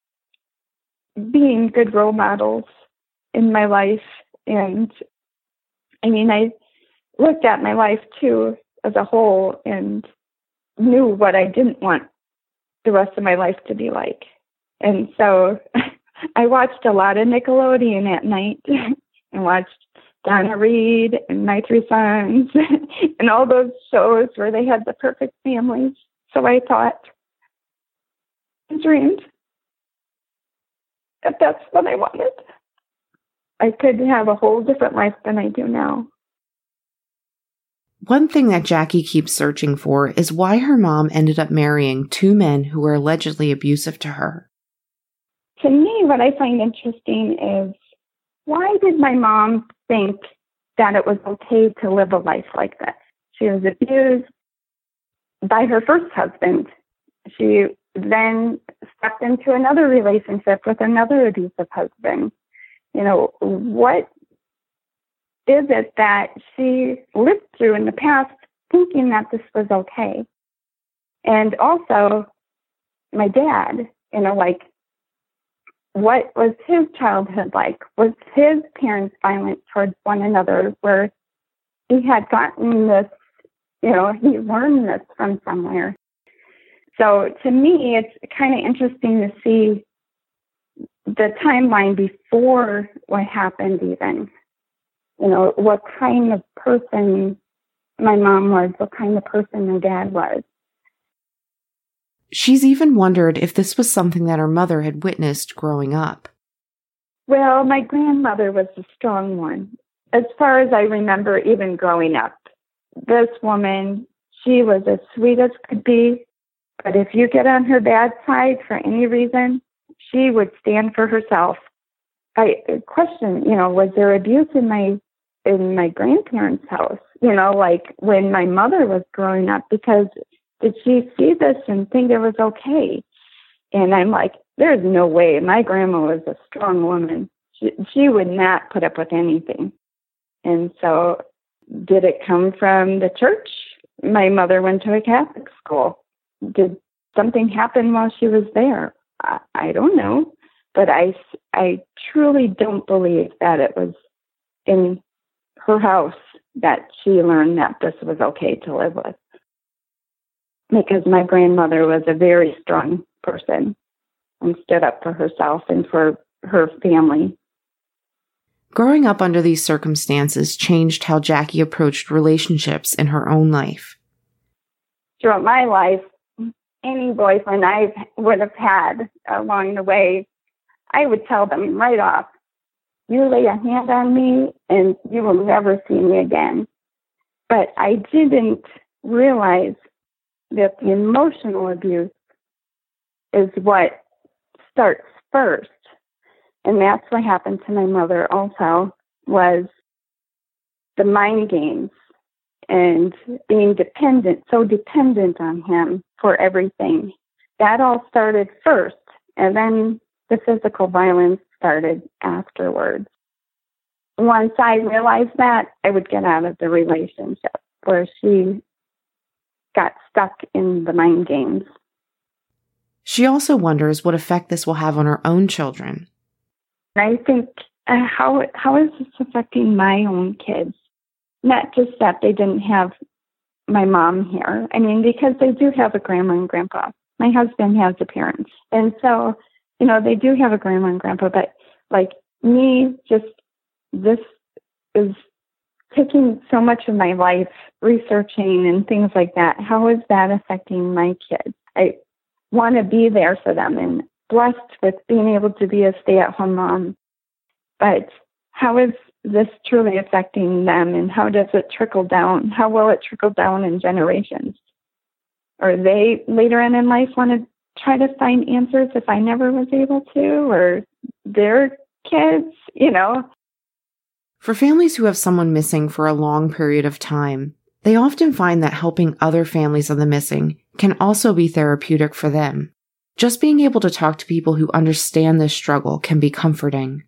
being good role models in my life. And I mean, I looked at my life too as a whole and knew what I didn't want the rest of my life to be like. And so I watched a lot of Nickelodeon at night and watched Donna Reed and My Three Sons and all those shows where they had the perfect families. So I thought, I dreamed that that's what I wanted. I could have a whole different life than I do now. One thing that Jackie keeps searching for is why her mom ended up marrying two men who were allegedly abusive to her. To me, what I find interesting is, why did my mom think that it was okay to live a life like this? She was abused by her first husband. She then stepped into another relationship with another abusive husband. You know, what is it that she lived through in the past thinking that this was okay? And also, my dad, you know, like, what was his childhood like? Was his parents violent towards one another, where he had gotten this, you know, he learned this from somewhere? So to me, it's kind of interesting to see the timeline before what happened even. You know, what kind of person my mom was, what kind of person my dad was. She's even wondered if this was something that her mother had witnessed growing up. Well, my grandmother was a strong one. As far as I remember, even growing up, this woman, she was as sweet as could be. But if you get on her bad side for any reason, she would stand for herself. I question, you know, was there abuse in my in my grandparents' house? You know, like when my mother was growing up, because did she see this and think it was okay? And I'm like, there's no way. My grandma was a strong woman. She, she would not put up with anything. And so did it come from the church? My mother went to a Catholic school. Did something happen while she was there? I, I don't know. But I, I truly don't believe that it was in her house that she learned that this was okay to live with. Because my grandmother was a very strong person and stood up for herself and for her family. Growing up under these circumstances changed how Jackie approached relationships in her own life. Throughout my life, any boyfriend I would have had along the way, I would tell them right off, you lay a hand on me and you will never see me again. But I didn't realize that the emotional abuse is what starts first. And that's what happened to my mother also, was the mind games and being dependent, so dependent on him for everything. That all started first, and then the physical violence started afterwards. Once I realized that, I would get out of the relationship where she got stuck in the mind games. She also wonders what effect this will have on her own children. I think, uh, how how is this affecting my own kids? Not just that they didn't have my mom here. I mean, because they do have a grandma and grandpa. My husband has a parent. And so, you know, they do have a grandma and grandpa, but like me, just this is taking so much of my life researching and things like that. How is that affecting my kids? I want to be there for them and blessed with being able to be a stay-at-home mom. But how is this truly affecting them, and how does it trickle down? How will it trickle down in generations? Or they later on in life want to try to find answers if I never was able to, or their kids, you know? For families who have someone missing for a long period of time, they often find that helping other families of the missing can also be therapeutic for them. Just being able to talk to people who understand this struggle can be comforting.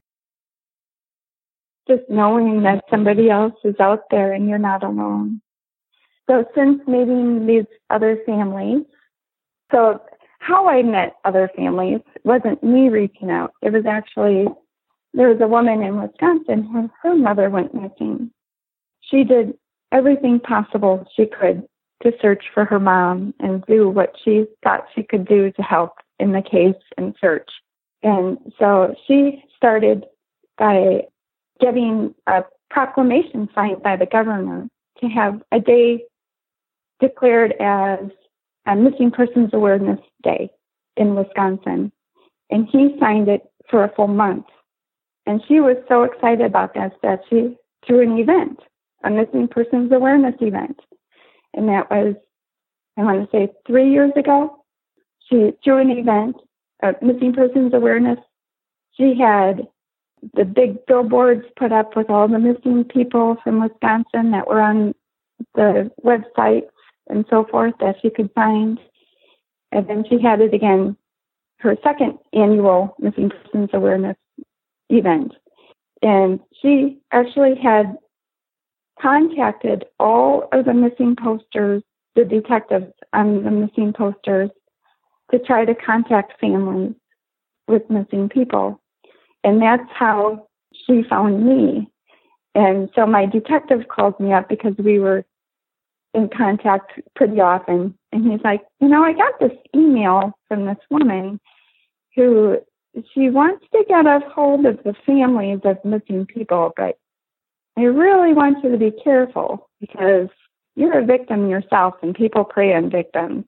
Just knowing that somebody else is out there and you're not alone. So since meeting these other families, so how I met other families wasn't me reaching out. It was actually, there was a woman in Wisconsin who her mother went missing. She did everything possible she could to search for her mom and do what she thought she could do to help in the case and search. And so she started by getting a proclamation signed by the governor to have a day declared as a Missing Persons Awareness Day in Wisconsin. And he signed it for a full month. And she was so excited about that that she threw an event, a Missing Persons Awareness event. And that was, I want to say, three years ago. She threw an event, a Missing Persons Awareness. She had the big billboards put up with all the missing people from Wisconsin that were on the websites and so forth that she could find. And then she had it again, her second annual Missing Persons Awareness event. And she actually had contacted all of the missing posters, the detectives on the missing posters, to try to contact families with missing people. And that's how she found me. And so my detective called me up because we were in contact pretty often. And he's like, you know, I got this email from this woman who she wants to get a hold of the families of missing people, but I really want you to be careful because you're a victim yourself and people prey on victims.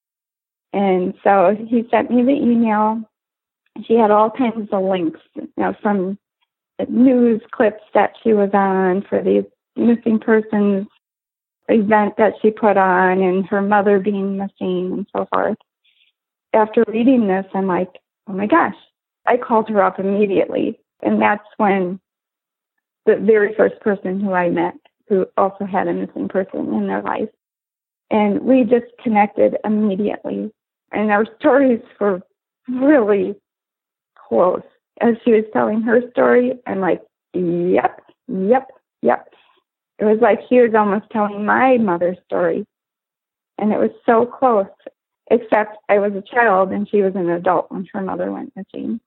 And so he sent me the email. She had all kinds of links, you know, from news clips that she was on for the missing persons event that she put on and her mother being missing and so forth. After reading this, I'm like, oh my gosh. I called her up immediately. And that's when the very first person who I met, who also had a missing person in their life. And we just connected immediately. And our stories were really close. As she was telling her story, I'm like, yep, yep, yep. It was like she was almost telling my mother's story. And it was so close, except I was a child and she was an adult when her mother went missing.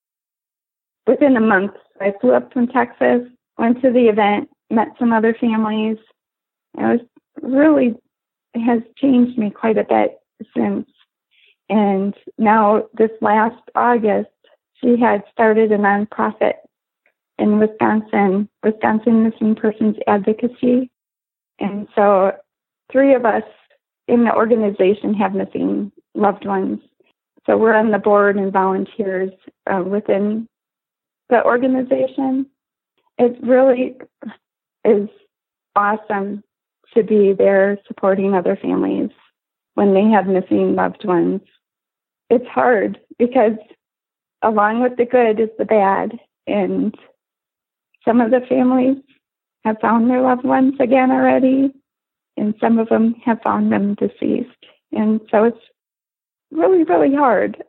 Within a month, I flew up from Texas, went to the event, met some other families. It was really, it has changed me quite a bit since. And now this last August, she had started a nonprofit in Wisconsin, Wisconsin Missing Persons Advocacy. And so three of us in the organization have missing loved ones. So we're on the board and volunteers uh, within the organization. It really is awesome to be there supporting other families when they have missing loved ones. It's hard because along with the good is the bad, and some of the families have found their loved ones again already, and some of them have found them deceased. And so it's really, really hard.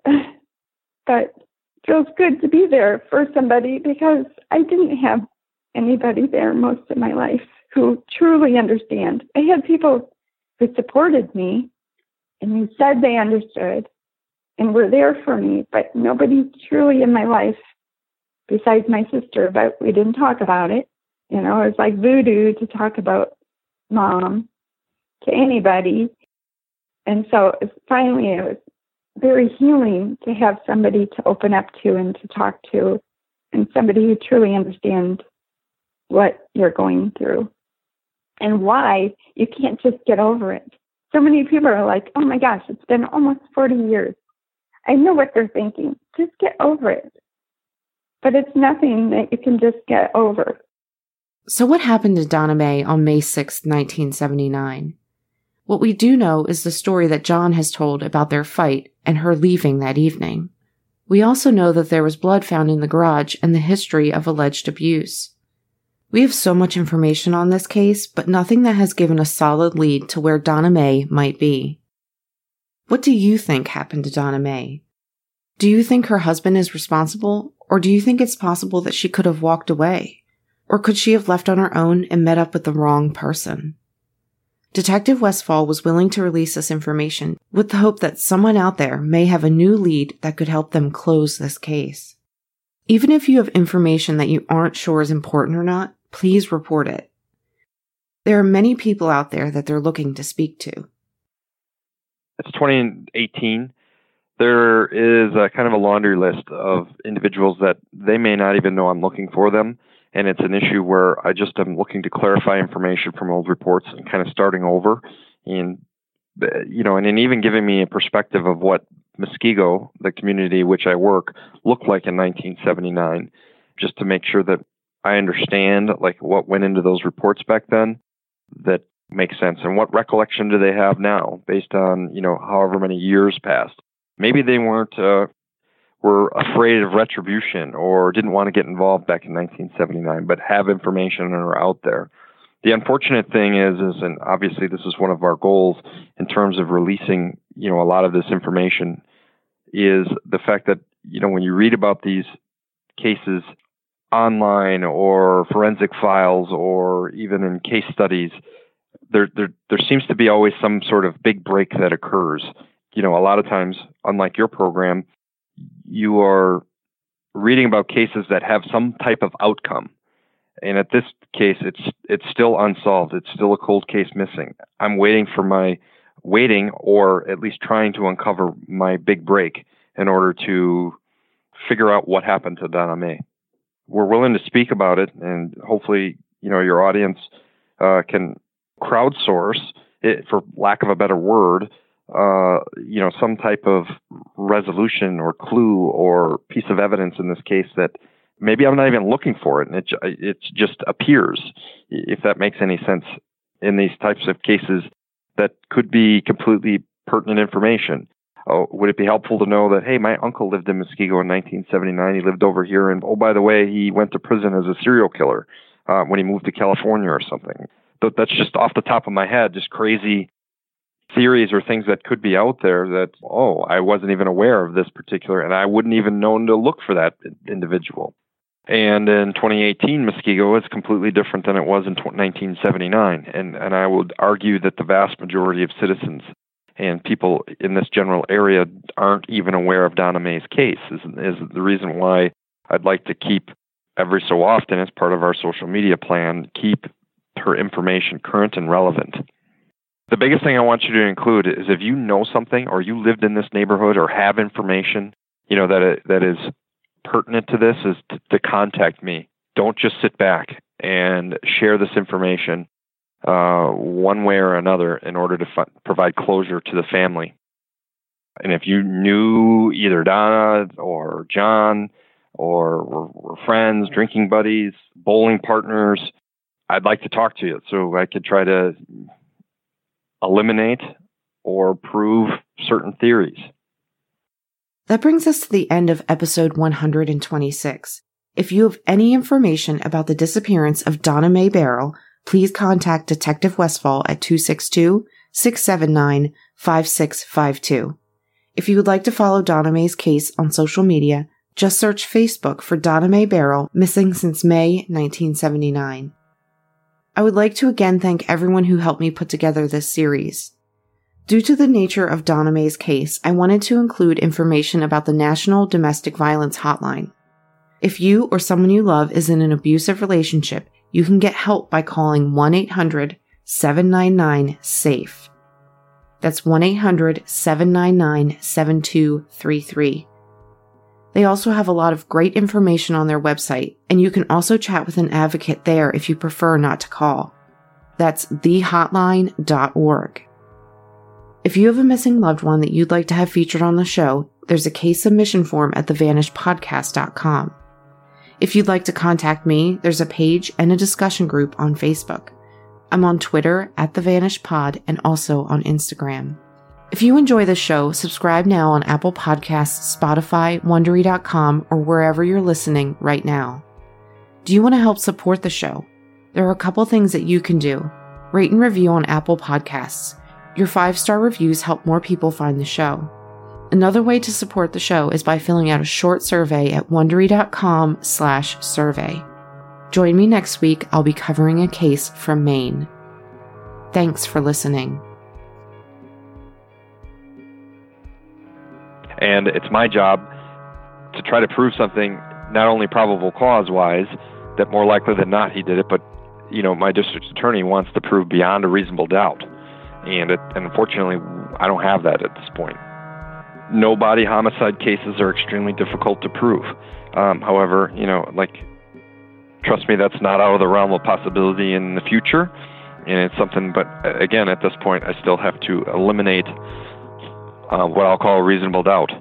But it feels good to be there for somebody because I didn't have anybody there most of my life who truly understand. I had people who supported me and who said they understood and were there for me, but nobody truly in my life besides my sister, but we didn't talk about it. You know, it was like voodoo to talk about mom to anybody. And so it, finally it was very healing to have somebody to open up to and to talk to, and somebody who truly understands what you're going through and why you can't just get over it. So many people are like, oh my gosh, it's been almost forty years. I know what they're thinking. Just get over it. But it's nothing that you can just get over. So what happened to Donna Mae on May sixth, nineteen seventy-nine? What we do know is the story that John has told about their fight and her leaving that evening. We also know that there was blood found in the garage and the history of alleged abuse. We have so much information on this case, but nothing that has given a solid lead to where Donna Mae might be. What do you think happened to Donna Mae? Do you think her husband is responsible, or do you think it's possible that she could have walked away? Or could she have left on her own and met up with the wrong person? Detective Westfall was willing to release this information with the hope that someone out there may have a new lead that could help them close this case. Even if you have information that you aren't sure is important or not, please report it. There are many people out there that they're looking to speak to. It's twenty eighteen. There is a kind of a laundry list of individuals that they may not even know I'm looking for them. And it's an issue where I just am looking to clarify information from old reports and kind of starting over. And, you know, and then even giving me a perspective of what Muskego, the community which I work, looked like in nineteen seventy-nine, just to make sure that I understand like what went into those reports back then that makes sense. And what recollection do they have now based on, you know, however many years passed? Maybe they weren't, uh, were afraid of retribution or didn't want to get involved back in nineteen seventy-nine, but have information and are out there. The unfortunate thing is, is, and obviously this is one of our goals in terms of releasing, you know, a lot of this information, is the fact that, you know, when you read about these cases online or forensic files or even in case studies, there, there, there seems to be always some sort of big break that occurs. You know, a lot of times, unlike your program, you are reading about cases that have some type of outcome. And at this case, it's it's still unsolved. It's still a cold case missing. I'm waiting for my, waiting or at least trying to uncover my big break in order to figure out what happened to Donna Mae. We're willing to speak about it, and hopefully, you know, your audience uh, can crowdsource it, for lack of a better word, Uh, you know, some type of resolution or clue or piece of evidence in this case that maybe I'm not even looking for it, and it it just appears, if that makes any sense, in these types of cases that could be completely pertinent information. Oh, would it be helpful to know that, hey, my uncle lived in Muskego in nineteen seventy-nine. He lived over here, and oh, by the way, he went to prison as a serial killer uh, when he moved to California or something. But that's just off the top of my head, just crazy theories or things that could be out there that, oh, I wasn't even aware of this particular, and I wouldn't even known to look for that individual. And in twenty eighteen, Muskego is completely different than it was in nineteen seventy-nine. And, and I would argue that the vast majority of citizens and people in this general area aren't even aware of Donna Mae's case, is, is the reason why I'd like to keep every so often, as part of our social media plan, keep her information current and relevant. The biggest thing I want you to include is if you know something or you lived in this neighborhood or have information, you know, that it, that is pertinent to this, is to, to contact me. Don't just sit back and share this information uh, one way or another in order to f- provide closure to the family. And if you knew either Donna or John or were, were friends, drinking buddies, bowling partners, I'd like to talk to you so I could try to eliminate or prove certain theories. That brings us to the end of episode one hundred twenty-six. If you have any information about the disappearance of Donna Mae Barrel, please contact Detective Westfall at two six two, six seven nine, five six five two. If you would like to follow Donna Mae's case on social media, just search Facebook for Donna Mae Barrel, missing since May nineteen seventy-nine. I would like to again thank everyone who helped me put together this series. Due to the nature of Donna Mae's case, I wanted to include information about the National Domestic Violence Hotline. If you or someone you love is in an abusive relationship, you can get help by calling one eight hundred, seven nine nine, SAFE. That's one eight hundred, seven nine nine, seven two three three. They also have a lot of great information on their website, and you can also chat with an advocate there if you prefer not to call. That's the hotline dot org. If you have a missing loved one that you'd like to have featured on the show, there's a case submission form at the vanish podcast dot com. If you'd like to contact me, there's a page and a discussion group on Facebook. I'm on Twitter at TheVanishPod and also on Instagram. If you enjoy the show, subscribe now on Apple Podcasts, Spotify, Wondery dot com, or wherever you're listening right now. Do you want to help support the show? There are a couple things that you can do. Rate and review on Apple Podcasts. Your five-star reviews help more people find the show. Another way to support the show is by filling out a short survey at Wondery dot com slash survey. Join me next week. I'll be covering a case from Maine. Thanks for listening. And it's my job to try to prove something, not only probable cause-wise, that more likely than not he did it, but, you know, my district attorney wants to prove beyond a reasonable doubt. And, it, and unfortunately, I don't have that at this point. No body homicide cases are extremely difficult to prove. Um, however, you know, like, trust me, that's not out of the realm of possibility in the future. And it's something, but again, at this point, I still have to eliminate uh, what I'll call a reasonable doubt.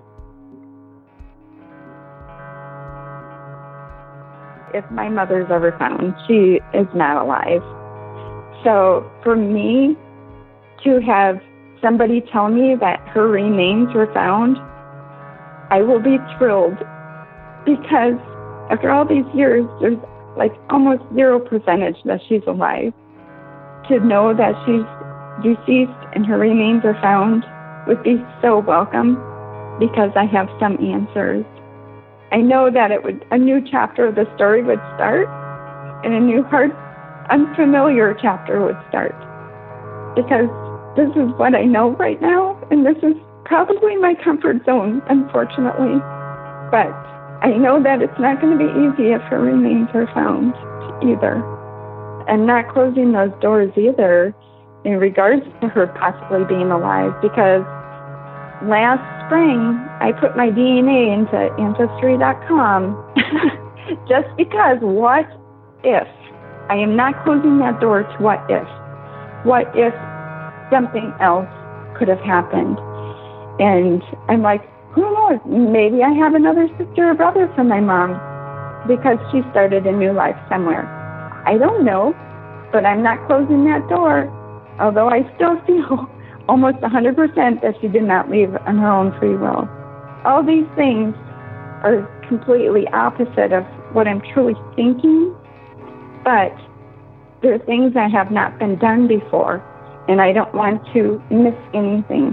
If my mother's ever found, she is not alive. So for me to have somebody tell me that her remains were found, I will be thrilled, because after all these years, there's like almost zero percentage that she's alive. To know that she's deceased and her remains are found would be so welcome, because I have some answers. I know that it would, a new chapter of the story would start, and a new hard, unfamiliar chapter would start, because this is what I know right now, and this is probably my comfort zone, unfortunately. But I know that it's not going to be easy if her remains are found either. And not closing those doors either in regards to her possibly being alive, because last spring I put my D N A into Ancestry dot com just because what if? I am not closing that door to what if. What if something else could have happened? And I'm like, who knows? Maybe I have another sister or brother from my mom because she started a new life somewhere. I don't know, but I'm not closing that door, although I still feel almost one hundred percent that she did not leave on her own free will. All these things are completely opposite of what I'm truly thinking, but there are things that have not been done before, and I don't want to miss anything.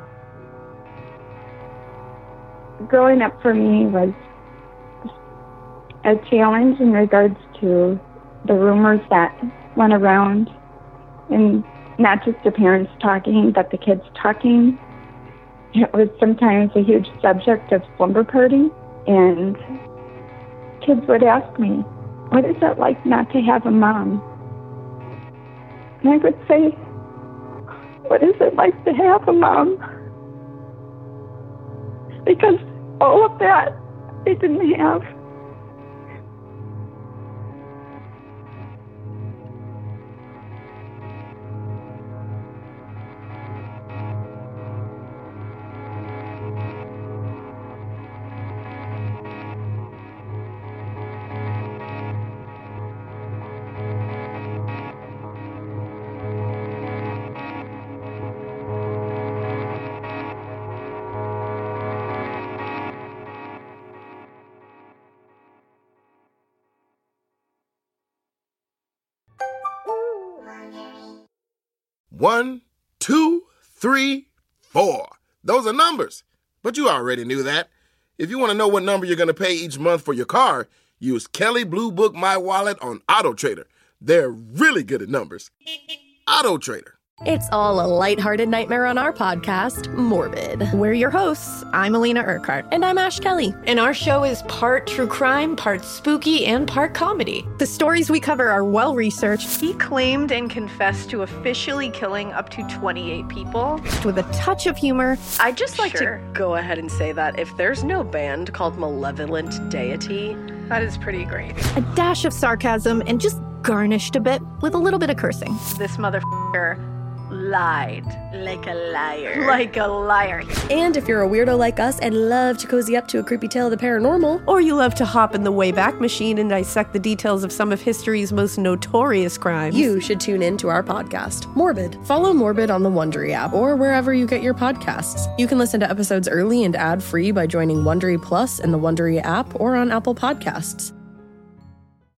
Growing up for me was a challenge in regards to the rumors that went around, and not just the parents talking, but the kids talking. It was sometimes a huge subject of slumber party, and kids would ask me, what is it like not to have a mom? And I would say, what is it like to have a mom? Because all of that they didn't have. One, two, three, four. Those are numbers. But you already knew that. If you want to know what number you're going to pay each month for your car, use Kelley Blue Book My Wallet on AutoTrader. They're really good at numbers. AutoTrader. It's all a lighthearted nightmare on our podcast, Morbid. We're your hosts. I'm Alina Urquhart. And I'm Ash Kelly. And our show is part true crime, part spooky, and part comedy. The stories we cover are well-researched. He claimed and confessed to officially killing up to twenty-eight people. With a touch of humor. I'd just like sure. to go ahead and say that if there's no band called Malevolent Deity, that is pretty great. A dash of sarcasm and just garnished a bit with a little bit of cursing. This motherfucker lied. Like a liar. Like a liar. And if you're a weirdo like us and love to cozy up to a creepy tale of the paranormal, or you love to hop in the Wayback Machine and dissect the details of some of history's most notorious crimes, you should tune in to our podcast, Morbid. Follow Morbid on the Wondery app or wherever you get your podcasts. You can listen to episodes early and ad-free by joining Wondery Plus in the Wondery app or on Apple Podcasts.